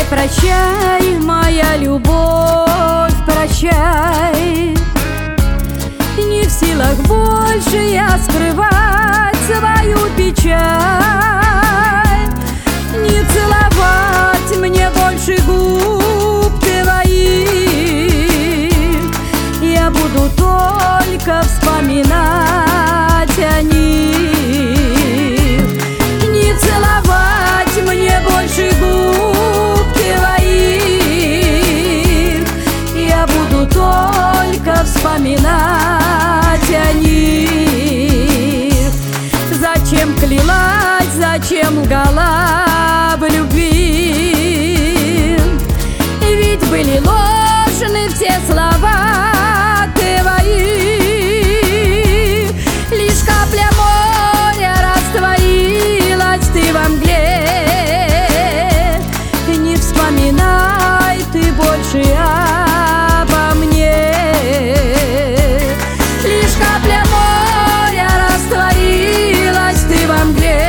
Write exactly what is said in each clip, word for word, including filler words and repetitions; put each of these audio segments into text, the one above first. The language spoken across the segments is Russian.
Прощай, моя любовь, прощай. Не в силах больше я скрывать свою печаль. Не целовать мне больше губ твоих. Я буду только вспоминать о них. Не целовать мне больше губ твоих. Я буду только вспоминать о них. Зачем клялась, зачем лгала в любви? Ведь были ложны все слова твои. Лишь капля моря растворилась ты во мгле. Не вспоминай ты больше обо мне. Лишь капля моря растворилась ты во мгле.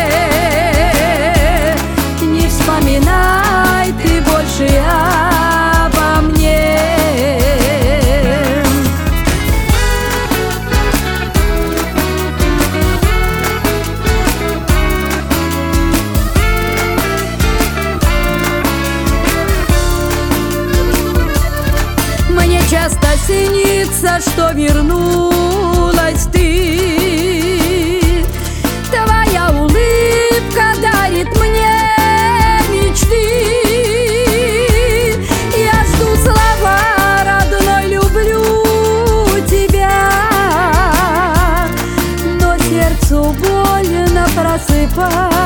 Не вспоминай ты больше обо мне. Мне часто снится, что вернулась ты. Твоя улыбка дарит мне мечты. Я жду слова родной, люблю тебя. Но сердцу больно просыпать.